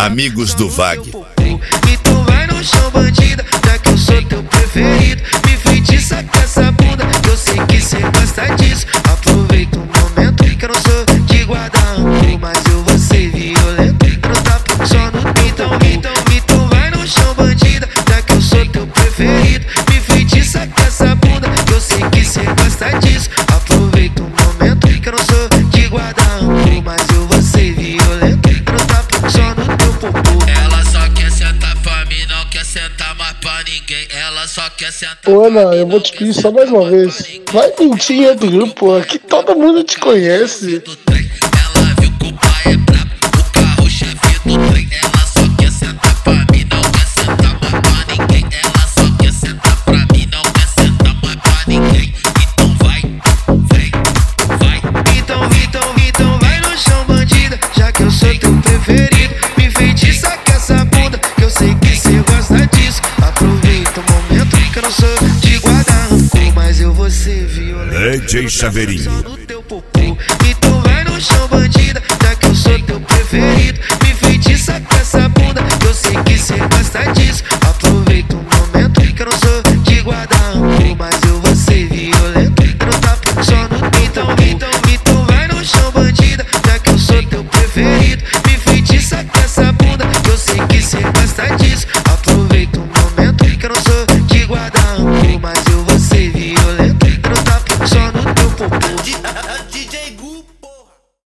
Amigos do Vag. Então vai no chão, bandida, já que eu sou teu preferido. Me feitiça com essa bunda, que eu sei que cê gosta disso. Aproveita o momento que eu não sou de guardar rancor, mas eu vou ser violento. Eu não tá só no então vai no chão, bandida, já que eu sou teu preferido. Me feitiça com essa bunda, que eu sei que cê gosta disso. Aproveita o momento que eu não sou de guardar rancor, mas eu vou ser violento. Eu não tá só no teu popô. Ela só quer sentar pra mim, não quer sentar mais pra ninguém. Ela só quer sentar pra Ô, mim. Ana, eu vou te pedir só mais uma vez. Vai mentir em outro grupo, aqui todo mundo te conhece. Ela viu que o pai é brabo, o carro-chefe do trem. Ela só quer sentar pra mim, não quer sentar mais pra ninguém. Ela só quer sentar pra mim, não quer sentar mais pra ninguém. Então vai, vai. Então vai no chão, bandida, já que eu sou teu preferido. Me feitiça com essa bunda, que eu sei que cê gosta disso. Aproveita o momento que eu não sou de guardar rancor, mas eu vou ser violento. DJ Chaveirinho. Só no teu popô. Então vai no chão, bandida.